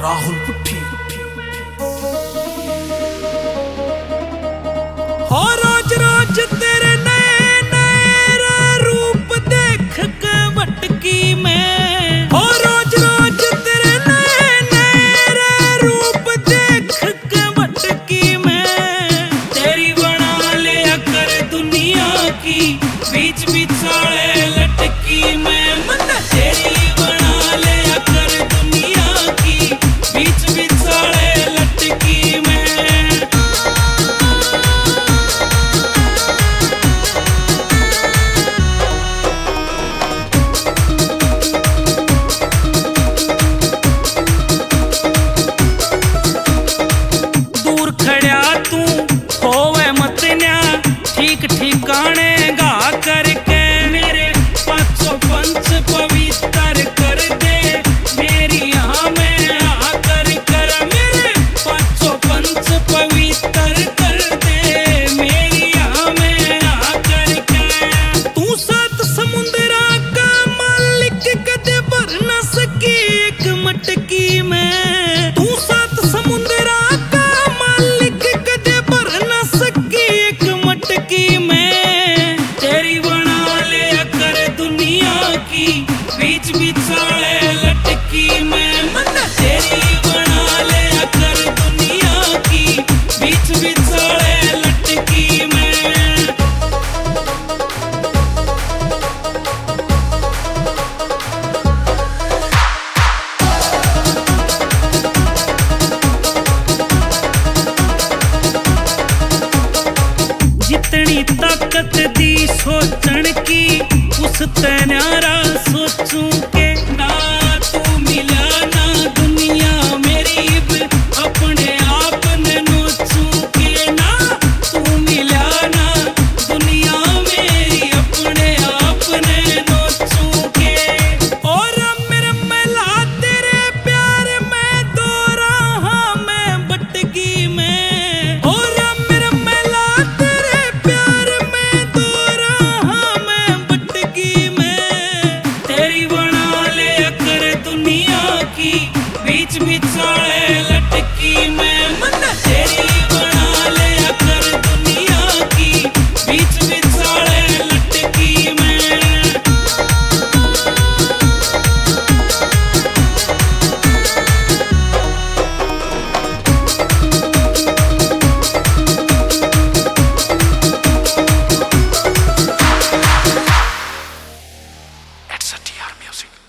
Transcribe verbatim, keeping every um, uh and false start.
राहुल पुट्ठी। हो रोज रोज तेरे नए नए रूप देख के भटकी मैं, हो रोज रोज तेरे नए नए रूप देख के भटकी मैं। तेरी बना लिया कर दुनिया की बीच बिचाले लटकी मैं, मन तेरी बना लिया कर दुनिया की बीच बिचाले लटकी मैं। ठीक ठिकाने गा करके मेरे पाँचों पंच पवित्र कर दे, मेरी यहाँ में आकर कर मेरे पाँचों पंच पवित्र कर दे, मेरी यहाँ में आकर के। तू सात समुद्रा का मालिक कदे भर न सकी एक मटकी में, तू सात समुद्रा का मालिक कदे भर न सकी एक मटकी में। तेरी बना लिया कर दुनिया की बीच बिचाले लटकी में, मन तेरी बना लिया कर दुनिया की बीच बिचाले लटकी में। जितनी ताकत दी सोचण की उस तैन्या